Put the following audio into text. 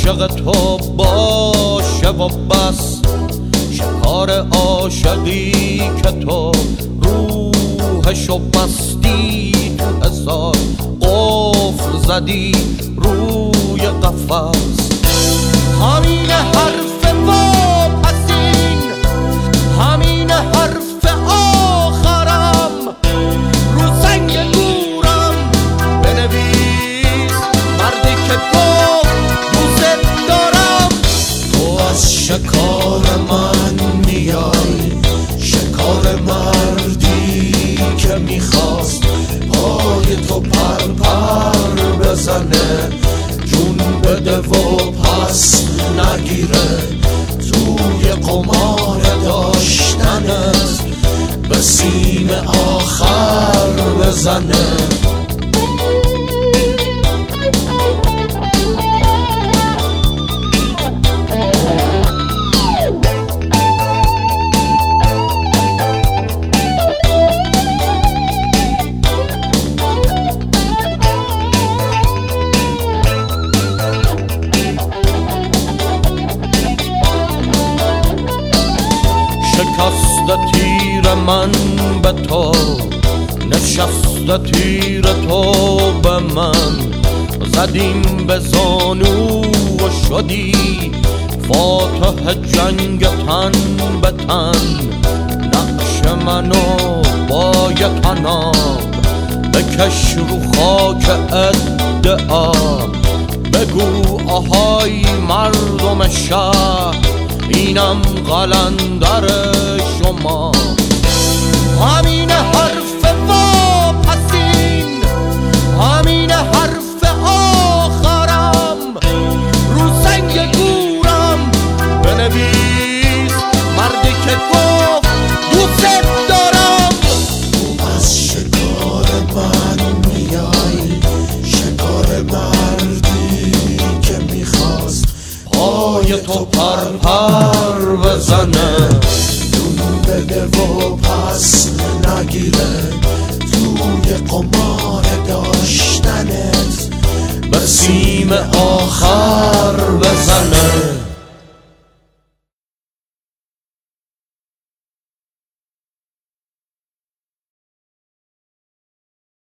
عاشق تو باشه و بس، شکار عاشقی که تو روحشو بستی، تو هزار قفل زدی روی قفس. همین حرف واپسین، همین حرف آخرم، رو سنگ گورم بنویس مردی که گفت دوست دارم. تو از شکار من میای، شکار مردی که میخواست پای تو پر پر بزنه، جون بده و پس نگیره، توی قمار داشتنت به سیم آخر بزنه. شکست تیر من به تو، نشست تیر تو به من، زدیم به زانو و شدی فاتح جنگ تن به تن. نقش منو با یک عناب بکش رو خاک ادعا، بگو آهای مردم شهر اینم قلندر شما. همین حرف واپسین، همین حرف آخرم، رو سنگ گورم بنویس مردی که گفت دوست دارم. تو از شکار من میای، شکار مردی که میخواست پای تو پر پر بزنه، جون بده و پس نگیره، توی قمار داشتنت به سیم آخر